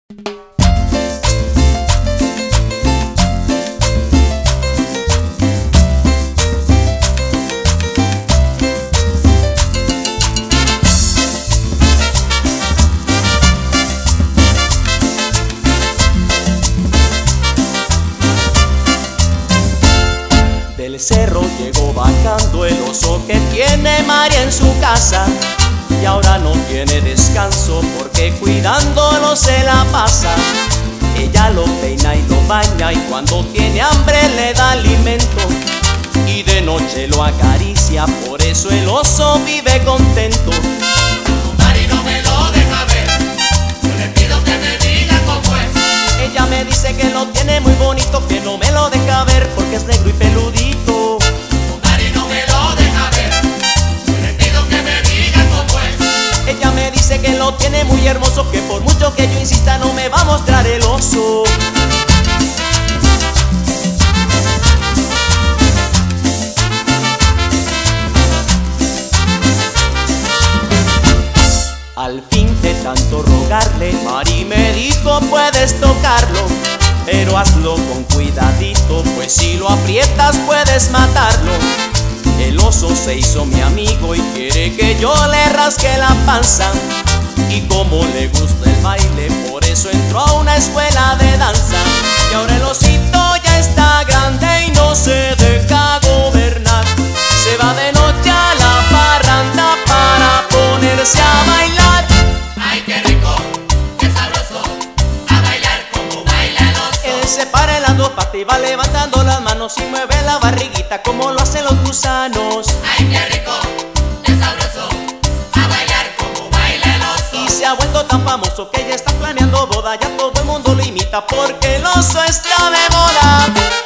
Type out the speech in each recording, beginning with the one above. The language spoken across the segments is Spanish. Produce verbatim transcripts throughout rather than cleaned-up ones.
Del cerro llegó bajando el oso que tiene María en su casa, y ahora no tiene descanso porque cuidándolo se la pasa. Ella lo peina y lo baña y cuando tiene hambre le da alimento, y de noche lo acaricia, por eso el oso vive contento. Mari no me lo deja ver, yo le pido que me diga cómo es. Ella me dice que lo tiene muy bonito, que no me lo deja ver porque es negro y peludito. Mari no me lo deja ver, yo le pido que me diga cómo es. Ella me dice que lo tiene muy hermoso, que por mucho que yo insista no me va a mostrar el oso. Al fin de tanto rogarle, Mari me dijo puedes tocarlo, pero hazlo con cuidadito, pues si lo aprietas puedes matarlo. El oso se hizo mi amigo y quiere que yo le rasque la panza, y como le gusta el baile, por eso entró a una escuela de danza. Y ahora el osito ya está grande y no se deja gobernar, se va de noche a la parranda para ponerse a bailar. Ay, qué rico, qué sabroso, a bailar como baila el oso. Él se para en las dos patas y va levantando las manos y mueve la barriguita como lo hacen los gusanos. Ay, qué rico, qué sabroso, a bailar como baila el oso. Y se ha vuelto tan famoso que ya está planeando boda, ya todo el mundo lo imita porque el oso está de moda.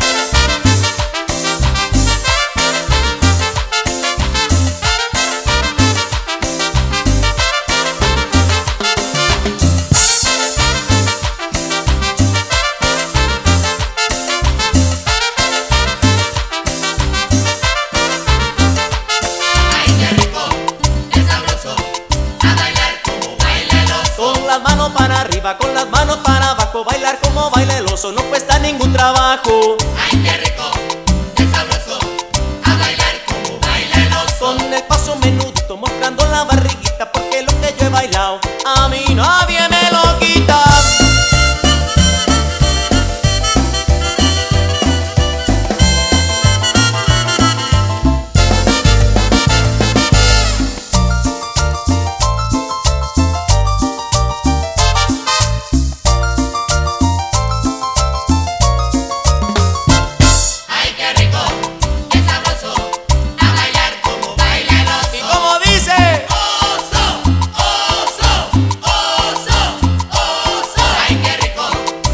Con las manos para arriba, con las manos para abajo, bailar como baila el oso no cuesta ningún trabajo. Ay, qué rico, qué sabroso, a bailar como baila el oso. Con el paso menudito, mostrando la barriguita, porque lo que yo he bailado, a mí nadie me lo quita.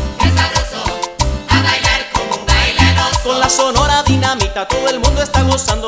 Sonora dinamita, todo el mundo está gozando.